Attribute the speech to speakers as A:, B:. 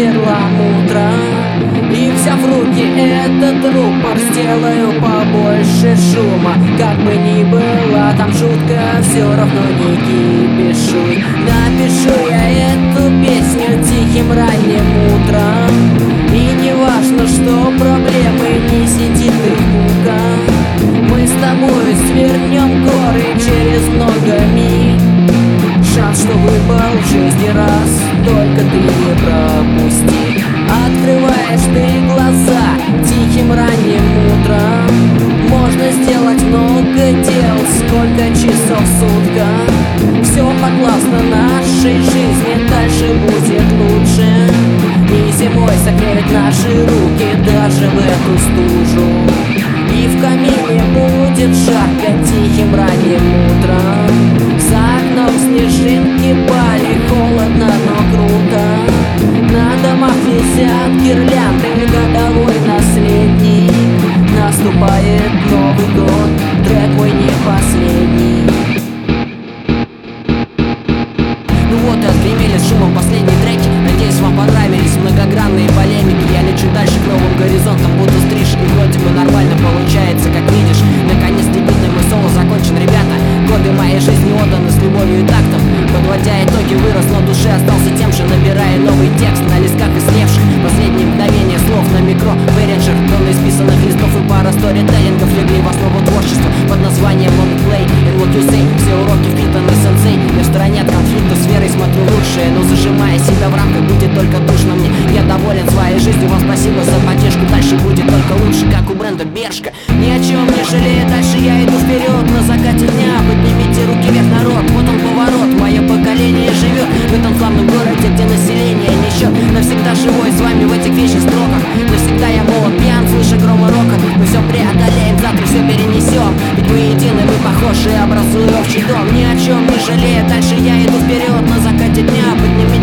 A: перламутра. И взяв в руки этот рупор, сделаю побольше шума. Как бы ни было там жутко, все равно не кипишу. Напишу я эту песню тихим ранним утром. И не важно, что проблемы, не сидит их мука. Мы с тобой свернем горы через много миль. Шанс, что выпал в жизни раз, только ты не пропусти. Открываешь ты глаза тихим ранним утром. Можно сделать много дел, сколько часов в сутках. Все подвластно нашей жизни, дальше будет лучше. И зимой согреют наши руки даже в эту стужу. И в камине будет жарко тихим ранним утром. За окном снежинки пали, холодно, но круто. На домах висят гирлянды, годовой наследник. Наступает Новый год, трек мой не последний.
B: Ну вот и отгремели с шумом последние треки. Надеюсь, вам понравились многогранные полемики. Я лечу дальше к новым горизонтам, буду стриж. И вроде бы нормально получается, как видишь. Наконец дебютный мой соло закончен, ребята. Годы моей жизни отданы с любовью и тактом. Подводя итоги, вырос, но душе остался тем же. Набирая новый текст на листках истлевших. Последние мгновения слов на микро Behringer. Тонны исписанных листов и пара сторителлингов легли в основу творчества под названием Longplay and What You Say. Все уроки впитаны сенсей. Я в стороне от конфликтов, с верой смотрю лучшее. Но зажимая себя в рамках, будет только душно мне. Я доволен своей жизнью, вам спасибо за поддержку. Дальше будет только лучше, как у бренда Бершка. Ни о чем не жалею, дальше я иду вперед. На закате дня поднимите руки вверх, народ. Вот он поворот, мое поколение живет в этом славном городе, где население несет. Навсегда живой с вами в этих вечных строках. Навсегда я молод, пьян, слыша грома рока. Мы все преодолеем, завтра все перенесем. Ведь мы едины, мы похожи, образуя общий дом. Ни о чем не жалею, дальше я иду вперед. На закате дня поднимите